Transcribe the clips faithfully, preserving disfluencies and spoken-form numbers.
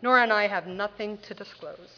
Nora and I have nothing to disclose.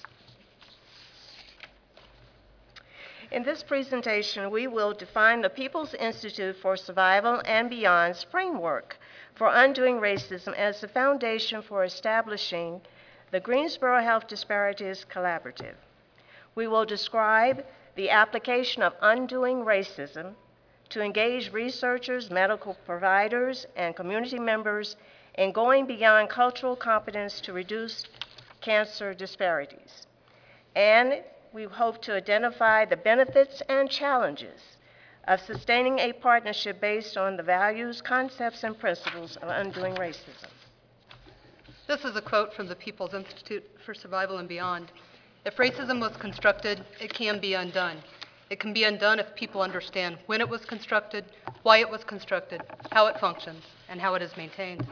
In this presentation, we will define the People's Institute for Survival and Beyond's framework for undoing racism as the foundation for establishing the Greensboro Health Disparities Collaborative. We will describe the application of undoing racism to engage researchers, medical providers, and community members in going beyond cultural competence to reduce cancer disparities. And we hope to identify the benefits and challenges of sustaining a partnership based on the values, concepts, and principles of undoing racism. This is a quote from the People's Institute for Survival and Beyond. If racism was constructed, it can be undone. It can be undone if people understand when it was constructed, why it was constructed, how it functions, and how it is maintained.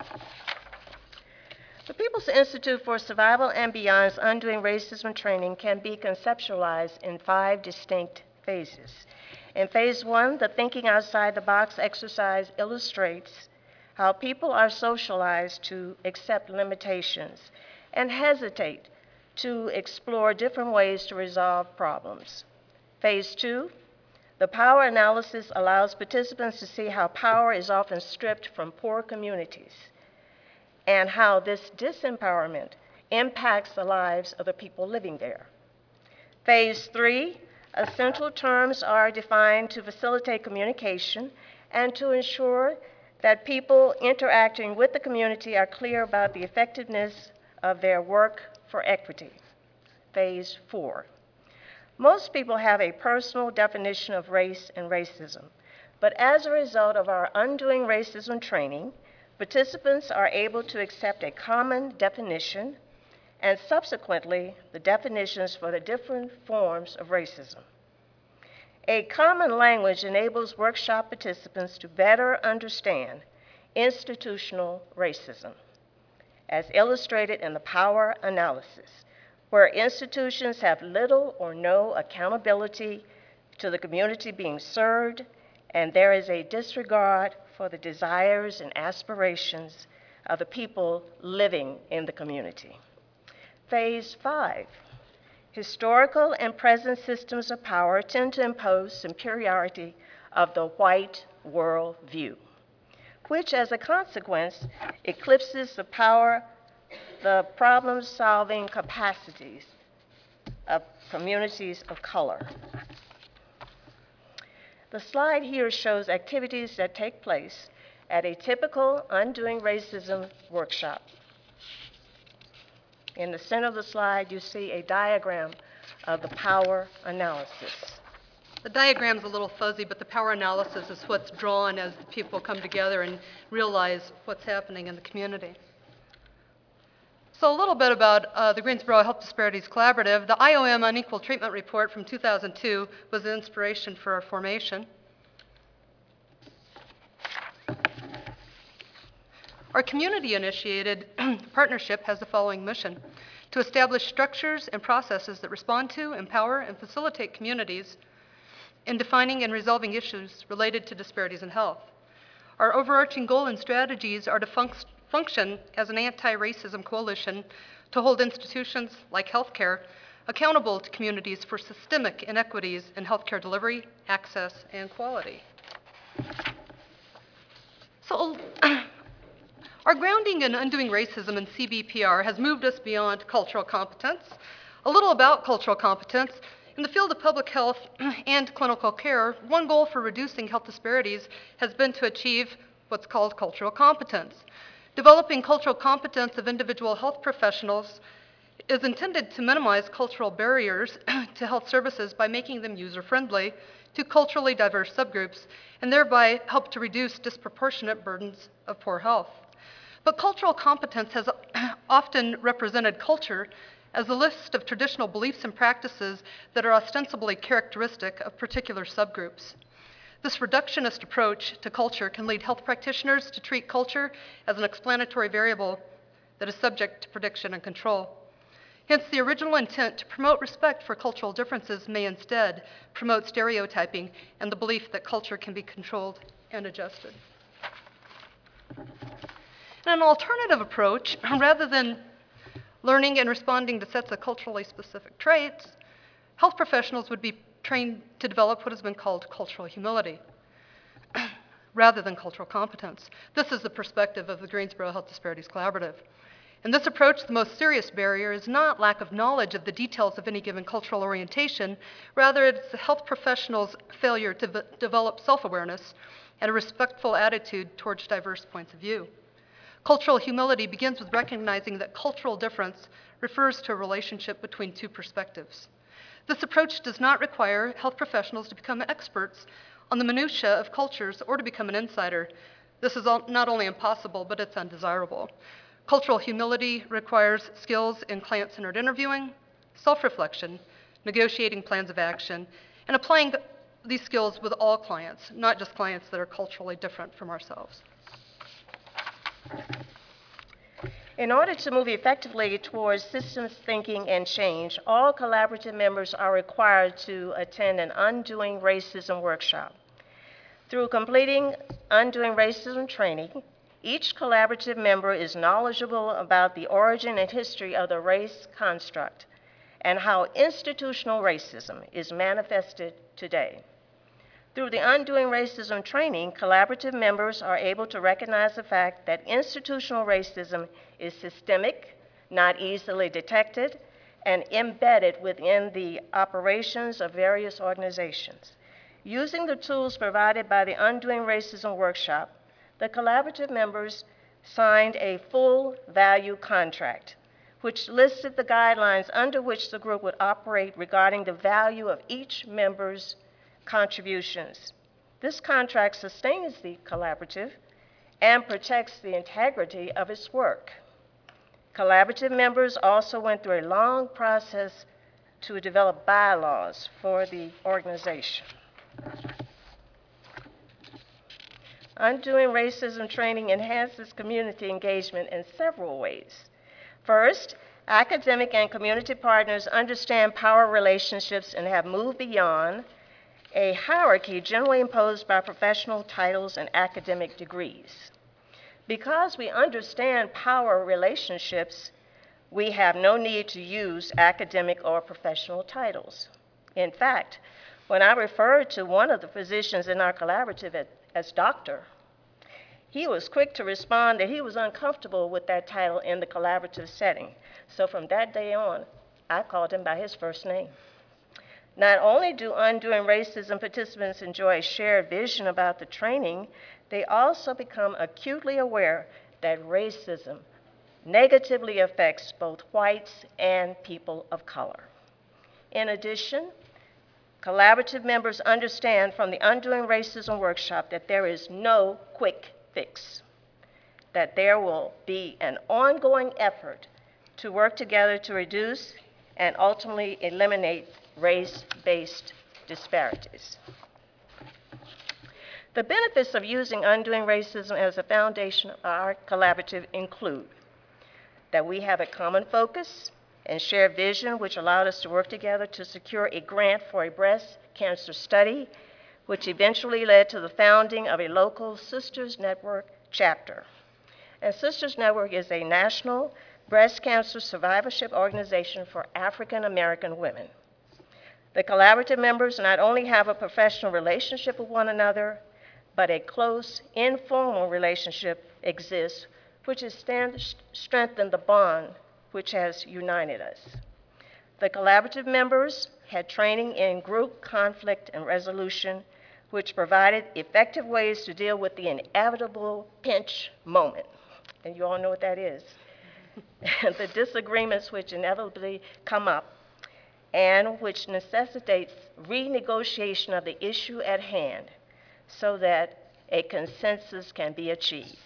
The People's Institute for Survival and Beyond's Undoing Racism training can be conceptualized in five distinct phases. In phase one, the Thinking Outside the Box exercise illustrates how people are socialized to accept limitations and hesitate to explore different ways to resolve problems. Phase two, the power analysis allows participants to see how power is often stripped from poor communities and how this disempowerment impacts the lives of the people living there. Phase three, essential terms are defined to facilitate communication and to ensure that people interacting with the community are clear about the effectiveness of their work for equity. Phase four. Most people have a personal definition of race and racism, but as a result of our Undoing Racism training, participants are able to accept a common definition and subsequently the definitions for the different forms of racism. A common language enables workshop participants to better understand institutional racism, as illustrated in the power analysis, where institutions have little or no accountability to the community being served, and there is a disregard for the desires and aspirations of the people living in the community. Phase five, historical and present systems of power tend to impose superiority of the white world view, which as a consequence eclipses the power, the problem-solving capacities of communities of color. The slide here shows activities that take place at a typical Undoing Racism workshop. In the center of the slide, you see a diagram of the power analysis. The diagram's a little fuzzy, but the power analysis is what's drawn as the people come together and realize what's happening in the community. So a little bit about uh, the Greensboro Health Disparities Collaborative. The I O M Unequal Treatment Report from two thousand two was the inspiration for our formation. Our community-initiated partnership has the following mission: to establish structures and processes that respond to, empower, and facilitate communities in defining and resolving issues related to disparities in health. Our overarching goal and strategies are to func- function as an anti-racism coalition to hold institutions like healthcare accountable to communities for systemic inequities in healthcare delivery, access, and quality. So, our grounding in undoing racism and C B P R has moved us beyond cultural competence. A little about cultural competence. In the field of public health and clinical care, one goal for reducing health disparities has been to achieve what's called cultural competence. Developing cultural competence of individual health professionals is intended to minimize cultural barriers to health services by making them user-friendly to culturally diverse subgroups, and thereby help to reduce disproportionate burdens of poor health. But cultural competence has often represented culture as a list of traditional beliefs and practices that are ostensibly characteristic of particular subgroups. This reductionist approach to culture can lead health practitioners to treat culture as an explanatory variable that is subject to prediction and control. Hence, the original intent to promote respect for cultural differences may instead promote stereotyping and the belief that culture can be controlled and adjusted. And an alternative approach, rather than learning and responding to sets of culturally specific traits, health professionals would be trained to develop what has been called cultural humility rather than cultural competence. This is the perspective of the Greensboro Health Disparities Collaborative. In this approach, the most serious barrier is not lack of knowledge of the details of any given cultural orientation, rather it's the health professionals' failure to v- develop self-awareness and a respectful attitude towards diverse points of view. Cultural humility begins with recognizing that cultural difference refers to a relationship between two perspectives. This approach does not require health professionals to become experts on the minutiae of cultures or to become an insider. This is not only impossible, but it's undesirable. Cultural humility requires skills in client-centered interviewing, self-reflection, negotiating plans of action, and applying these skills with all clients, not just clients that are culturally different from ourselves. In order to move effectively towards systems thinking and change, all collaborative members are required to attend an Undoing Racism workshop. Through completing Undoing Racism training, each collaborative member is knowledgeable about the origin and history of the race construct and how institutional racism is manifested today. Through the Undoing Racism training, collaborative members are able to recognize the fact that institutional racism is systemic, not easily detected, and embedded within the operations of various organizations. Using the tools provided by the Undoing Racism workshop, the collaborative members signed a full value contract, which listed the guidelines under which the group would operate regarding the value of each member's contributions. This contract sustains the collaborative and protects the integrity of its work. Collaborative members also went through a long process to develop bylaws for the organization. Undoing Racism training enhances community engagement in several ways. First, academic and community partners understand power relationships and have moved beyond a hierarchy generally imposed by professional titles and academic degrees. Because we understand power relationships, we have no need to use academic or professional titles. In fact, when I referred to one of the physicians in our collaborative as doctor, he was quick to respond that he was uncomfortable with that title in the collaborative setting. So from that day on, I called him by his first name. Not only do Undoing Racism participants enjoy a shared vision about the training, they also become acutely aware that racism negatively affects both whites and people of color. In addition, collaborative members understand from the Undoing Racism workshop that there is no quick fix, that there will be an ongoing effort to work together to reduce and ultimately eliminate race-based disparities. The benefits of using Undoing Racism as a foundation of our collaborative include that we have a common focus and shared vision, which allowed us to work together to secure a grant for a breast cancer study, which eventually led to the founding of a local Sisters Network chapter. And Sisters Network is a national breast cancer survivorship organization for African American women. The collaborative members not only have a professional relationship with one another, but a close, informal relationship exists, which has stand, strengthened the bond which has united us. The collaborative members had training in group conflict and resolution, which provided effective ways to deal with the inevitable pinch moment. And you all know what that is. The disagreements which inevitably come up and which necessitates renegotiation of the issue at hand so that a consensus can be achieved.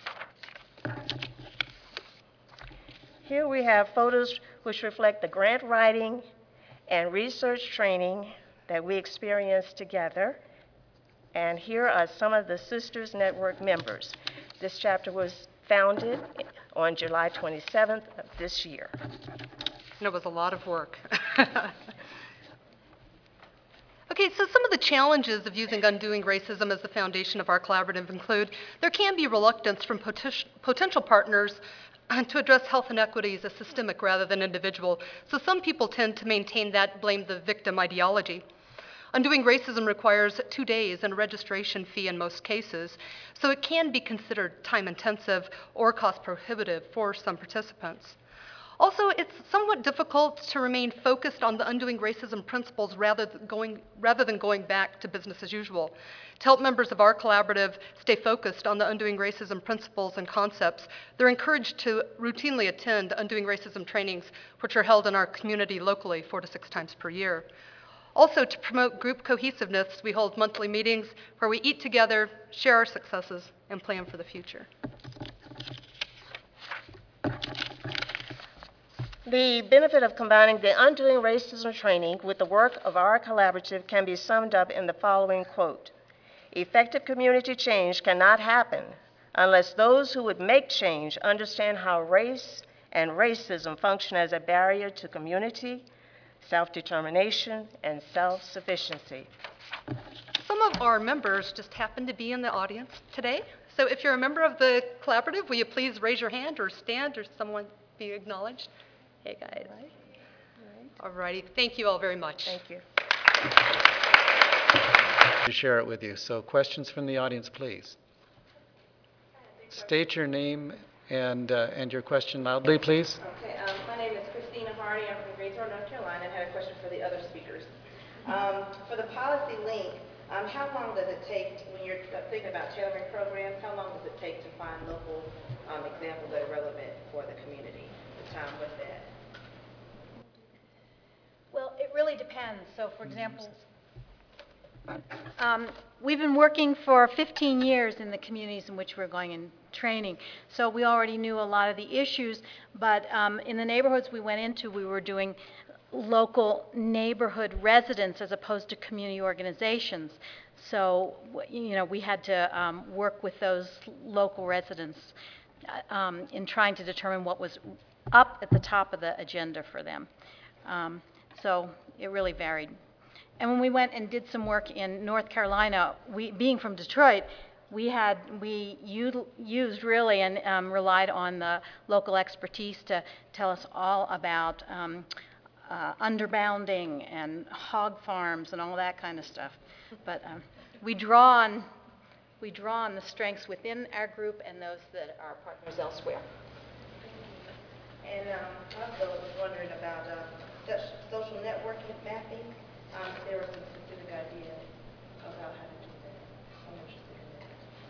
Here we have photos which reflect the grant writing and research training that we experienced together. And here are some of the Sisters Network members. This chapter was founded on July twenty-seventh of this year. And it was a lot of work. Okay, so some of the challenges of using Undoing Racism as the foundation of our collaborative include there can be reluctance from poten- potential partners to address health inequities as systemic rather than individual. So some people tend to maintain that blame the victim ideology. Undoing racism requires two days and a registration fee in most cases, so it can be considered time-intensive or cost-prohibitive for some participants. Also, it's somewhat difficult to remain focused on the undoing racism principles rather than going, rather than going back to business as usual. To help members of our collaborative stay focused on the undoing racism principles and concepts, they're encouraged to routinely attend undoing racism trainings, which are held in our community locally four to six times per year. Also, to promote group cohesiveness, we hold monthly meetings where we eat together, share our successes, and plan for the future. The benefit of combining the Undoing Racism training with the work of our collaborative can be summed up in the following quote: "Effective community change cannot happen unless those who would make change understand how race and racism function as a barrier to community, self-determination, and self-sufficiency." Some of our members just happen to be in the audience today. So if you're a member of the collaborative, will you please raise your hand or stand or someone be acknowledged? Hey, guys. All righty. Thank you all very much. Thank you. To share it with you. So questions from the audience, please. State your name and, uh, and your question loudly, please. Okay, um, my name is Christina Hardy. I'm from Greensboro, North Carolina, and had a question for the other speakers. Um, for the policy link, um, how long does it take, when you're thinking about tailoring programs, how long does it take to find local um, examples that are relevant for the community, the time with that? Well, it really depends. So, for example, um, we've been working for fifteen years in the communities in which we're going in training. So we already knew a lot of the issues, but um, in the neighborhoods we went into, we were doing local neighborhood residents as opposed to community organizations. So, you know, we had to um, work with those local residents uh, um, in trying to determine what was up at the top of the agenda for them. Um, so it really varied. And when we went and did some work in North Carolina, we, being from Detroit, we had, we used really and um, relied on the local expertise to tell us all about um, uh, underbounding and hog farms and all that kind of stuff. But um, we draw on, we draw on the strengths within our group and those that are partners elsewhere. And um, also, I was wondering about um, social networking mapping. Um, if there were some specific ideas about how to do that. I'm interested in that.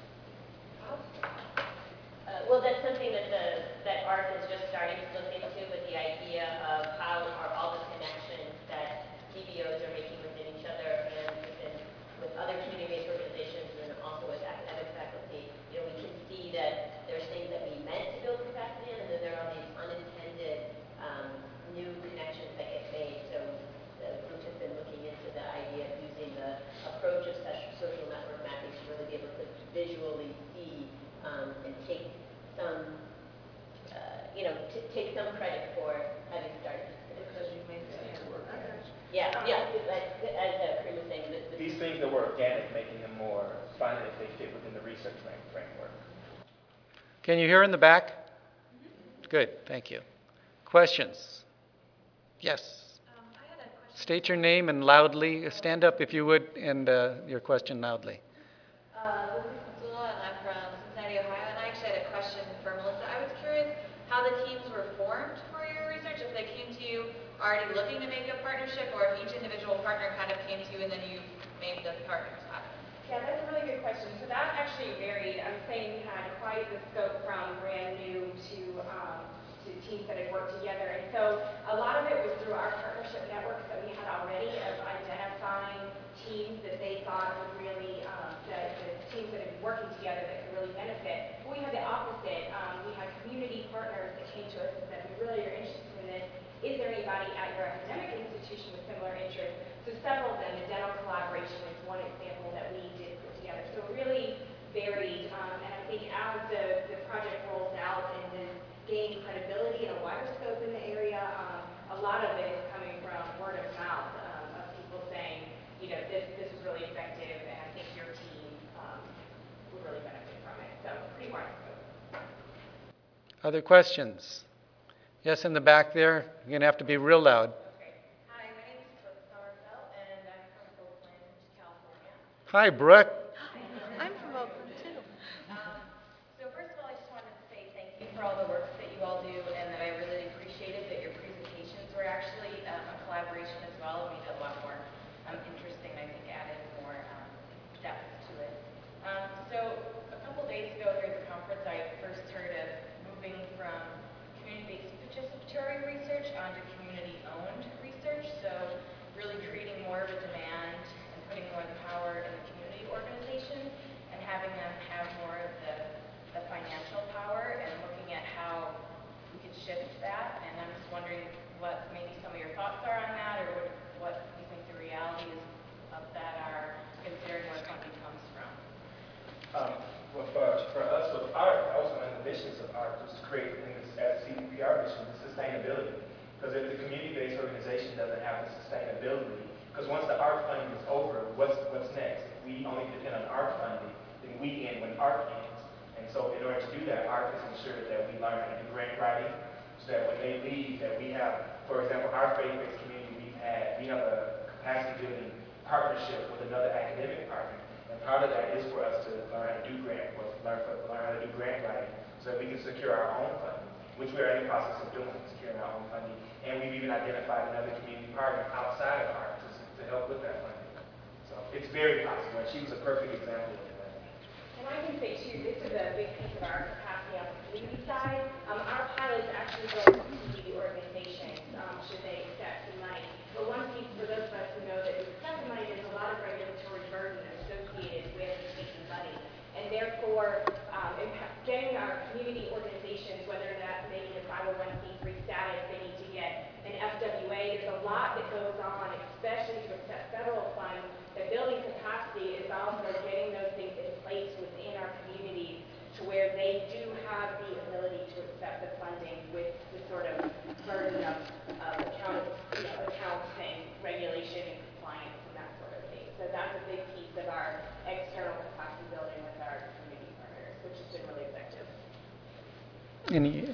Uh, well, that's something that the that A R C is just starting to look into, with the idea of how are all the connections that C B Os are making within each other and within, with other community-based organizations, and then also with academic faculty. You know, we can see that there's things that we meant to build capacity in, and then there are these unintended um, new connections that get made. So the group has been looking into the idea of using the approach of social network mapping to really be able to visually see um, and take some, uh, you know, t take some credit for having started. Because you made it work. Yeah, yeah. Like, as uh, Kareem was saying, the, the these things that were organic, making them more, finding if they fit within the research framework. Can you hear in the back? Good, thank you. Questions? Yes. Um, I had a question. State your name and loudly, stand up if you would, and uh, your question loudly. Uh, this is Sula, and I'm from Cincinnati, Ohio, and I actually had a question for Melissa. I was curious how the teams were formed for your research, if they came to you already looking to make a partnership, or if each individual partner kind of came to you and then you made the partners happen. Yeah, that's a really good question. So that actually varied. I would say we had quite the scope from brand new to um, to teams that had worked together. And so a lot of it was through our partnership networks that we had already of identifying teams that they thought would really, um, the, the teams that had been working together that could really benefit. But we had the opposite. Um, we had community partners that came to us and said, we really are interested in this. Is there anybody at your academic institution with similar interests? So several of them, the dental collaboration is one example that we did put together. So it really varied. Um, and I think as the, the project rolls out and is gaining credibility and a wider scope in the area, um, a lot of it is coming from word of mouth um, of people saying, you know, this, this was really effective and I think your team um, would really benefit from it. So pretty wide scope. Other questions? Yes, in the back there. You're going to have to be real loud. Okay. Hi, my name is Brooke Somerville, and I'm from Oakland, California. Hi, Brooke. I'm from Oakland, too. Um, so first of all, I just wanted to say thank you for all the work that you all do, and that I really appreciated that your presentations were actually um, a collaboration as well, and made it a lot more um, interesting. I think added more um, depth to it. Um, so a couple days ago here at the conference, I first heard of moving from community-based participatory research onto community-owned research. So really creating more of a demand and putting more of the power in the community organizations and having them have more of the, the financial power and looking at how we could shift that. And I'm just wondering what maybe some of your thoughts are on that, or what, what you think the realities of that are, considering where funding comes from. Um, well, for, for us with art, that was one of the missions of art, was to create, in this, as C B P R mission, the sustainability. Because if the community-based organization doesn't have the sustainability, because once the art funding is over, what's what's next? If we only depend on art funding, then we end when art ends. And so in order to do that, art has ensured that we learn how to do grant writing, so that when they leave, that we have, for example, our faith-based community, we've had, we have a capacity building partnership with another academic partner. And part of that is for us to learn how to do grant work, learn, learn how to do grant writing, so that we can secure our own funding, which we are in the process of doing, securing our own funding. And we've even identified another community partner outside of art to, to help with that funding. So it's very possible, and she was a perfect example of that. And I can say too, this is a big piece of our capacity on the community side. Um, our pilots actually go to community organizations, um, should they accept the money. But one piece, for those of us who know that we accept the money, there's a lot of regulatory burden associated with taking money. And therefore, um, getting our community organizations, whether that's maybe a five oh one c three status, they need to get an F W A. There's a lot that goes on, especially to accept federal funds. The building capacity is also getting those things in place within our communities to where they do have the ability to accept the funding with the sort of burden of, of account, you know, accounting, regulation, and compliance, and that sort of thing. So that's a big piece of our external capacity building with our community partners, which has been really effective. Any?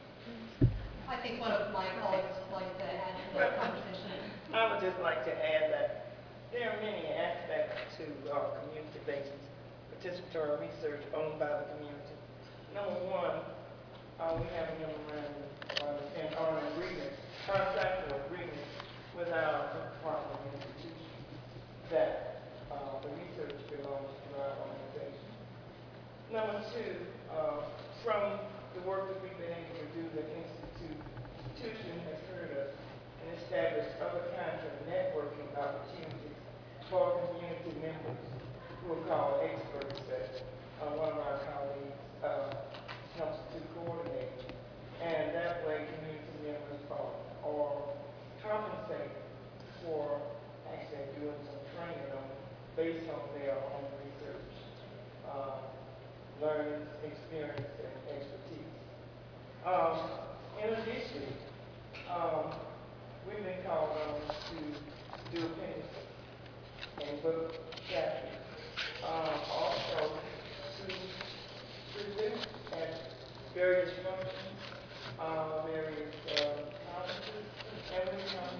I think one of my colleagues would like to add to that conversation. I would just like to add that there are many aspects to uh, community-based participatory research owned by the community. Number one, uh, we have a memorandum uh, and on an agreement, contractual agreement with our partner institution that uh, the research belongs to our organization. Number two, uh, from the work that we've been able to do, the institute, institution has heard us and established other kinds of networking opportunities for community members who are called experts that uh, one of our colleagues uh, helps to coordinate. And that way community members are, are compensated for actually doing some training on based on their own research, uh, learning, experience, and expertise. Um, in addition, um, we've been called on to do opinions and book chapters. Um, also to present at various functions, uh, various uh, conferences, and we come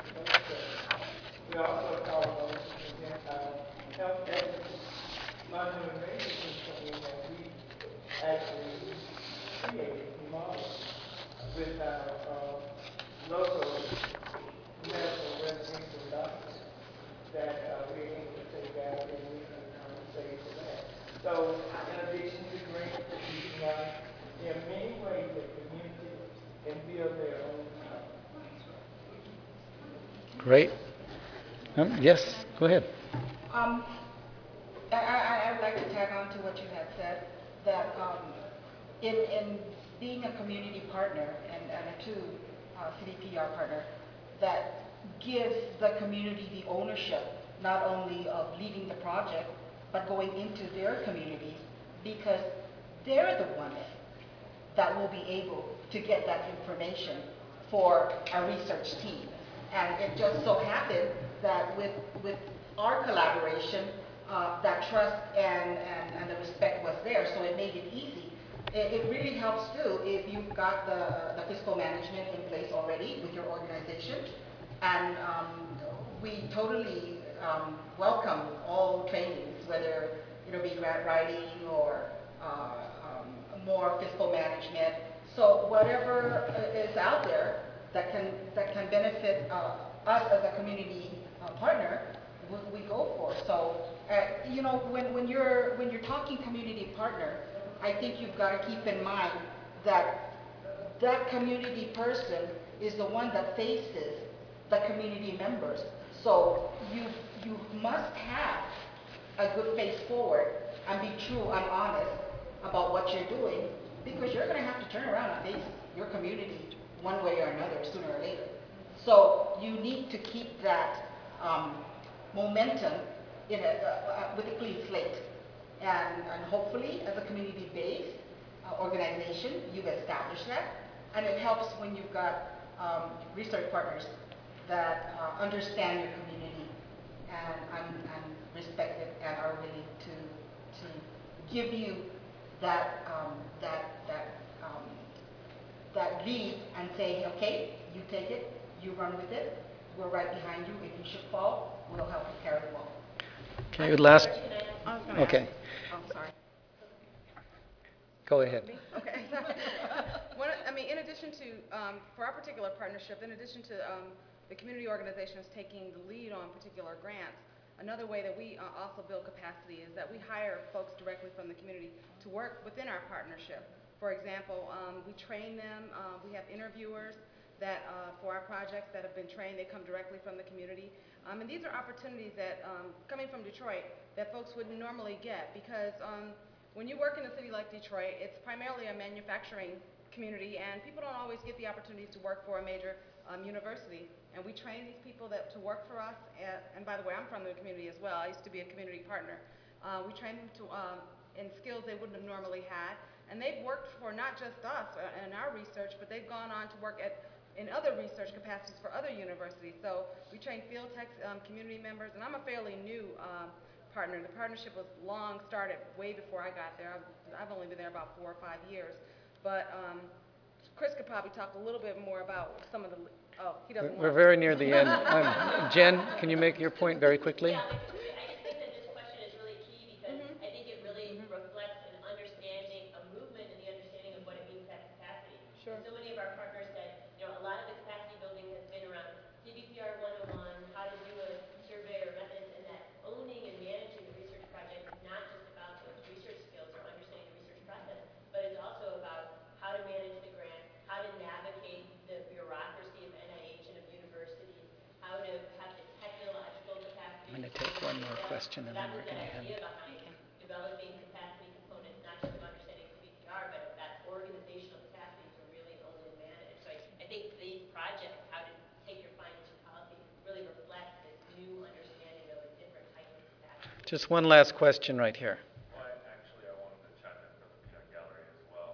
to we also call on to present our health equity monitoring racism training that we actually created, modeled with our uh, local medical residential doctors that uh, we're able to take out and we can compensate for that. So in addition to grant receiving money, there are many ways that communities can build their own power. Great. Um, yes, go ahead. Um, I, I, I would like to tag on to what you had said, that um, in, in being a community partner and, and a true uh, C D P R partner, that gives the community the ownership, not only of leading the project, but going into their communities, because they're the ones that will be able to get that information for a research team. And it just so happened that with, with our collaboration, uh, that trust and, and, and the respect was there, so it made it easy. It, it, it really helps too if you've got the, the fiscal management in place already with your organization. And um, we totally um, welcome all trainings, whether it'll be grant writing or uh, um, more fiscal management. So whatever is out there that can that can benefit uh, us as a community uh, partner, we, we go for. So uh, you know, when when you're when you're talking community partner, I think you've got to keep in mind that that community person is the one that faces the community members. So you you must have a good face forward and be true and honest about what you're doing, because you're going to have to turn around and face your community one way or another sooner or later. So you need to keep that um, momentum in a, uh, uh, with a clean slate. And, and hopefully, as a community-based uh, organization, you've established that. And it helps when you've got um, research partners that uh, understand your community and, and, and respect it and are willing to, to give you that, um, that, that, um, that lead and say, okay, you take it, you run with it, we're right behind you. If you should fall, we'll help you carry the ball. Okay, last, I was gonna okay, ask- Oh, sorry. go ahead. Okay. One, I mean, in addition to, um, for our particular partnership, in addition to um, the community organizations taking the lead on particular grants, another way that we uh, also build capacity is that we hire folks directly from the community to work within our partnership. For example, um, we train them, uh, we have interviewers that uh, for our projects that have been trained, they come directly from the community. Um, and these are opportunities that, um, coming from Detroit, that folks wouldn't normally get, because um, when you work in a city like Detroit, it's primarily a manufacturing community, and people don't always get the opportunities to work for a major um, university. And we train these people that to work for us, and, and by the way, I'm from the community as well. I used to be a community partner. Uh, we train them to, um, in skills they wouldn't have normally had, and they've worked for not just us and our research, but they've gone on to work at in other research capacities for other universities. So we train field techs, um, community members, and I'm a fairly new um, partner. The partnership was long started way before I got there. I've, I've only been there about four or five years. But um, Chris could probably talk a little bit more about some of the, oh, he doesn't want We're very near the end. Um, Jen, can you make your point very quickly? Yeah, I just think that this question is really key because Mhm. I think it really reflects an understanding, a movement in the understanding of what it means to have capacity. Sure. And so many of our partners said, you know, a lot of the capacity building has been around C B P R one oh one, how to do a survey or methods, and that owning and managing the research project is not just about those research skills or understanding the research process, but it's also about how to manage the grant, how to navigate the bureaucracy of N I H and of universities, how to have the technological capacity. I'm going to take one more question and then That we're was going the to idea end. behind developing capacity components, not just of understanding C B P R, but that organizational capacity to really own and manage. So I, I think these projects, how to take your findings from policy, really reflect this new understanding of a different type of capacity. Just one last question right here. Well, I- actually, I wanted to chime in for the peanut gallery as well.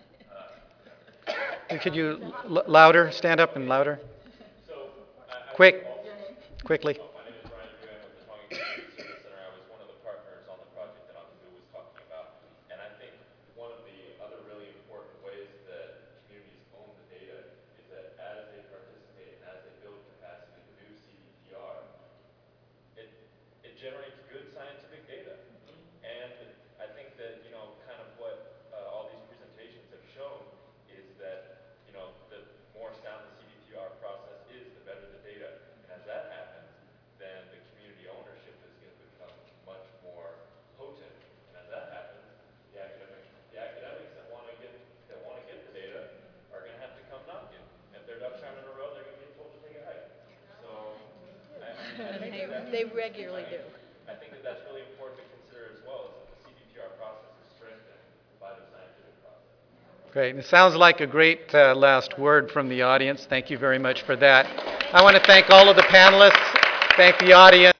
Uh, And could you l- louder, stand up and louder? So, I, I Quick, also- quickly. Oh, my name is Brian Duran with the Tonga Community Service Center. I was one of the partners on the project that Amadou was talking about. And I think one of the other really important ways that communities own the data is that as they participate and as they build capacity to do C B P R, it, it generates good scientific data. And I think that, you know, kind of what uh, all these presentations have shown is that, you know, the more sound the C B P R process is, the better the data. And as that happens, then the community ownership is going to become much more potent. And as that happens, the academic, the academics that want to get that want to get the data are going to have to come knocking. If they're ducks in a row, they're going to get told to take a hike. So I, I think They, that- they regularly do. I think that that's really important to consider as well, is that the C B P R process is strengthened by the scientific process. Great. It sounds like a great uh, last word from the audience. Thank you very much for that. I want to thank all of the panelists, thank the audience.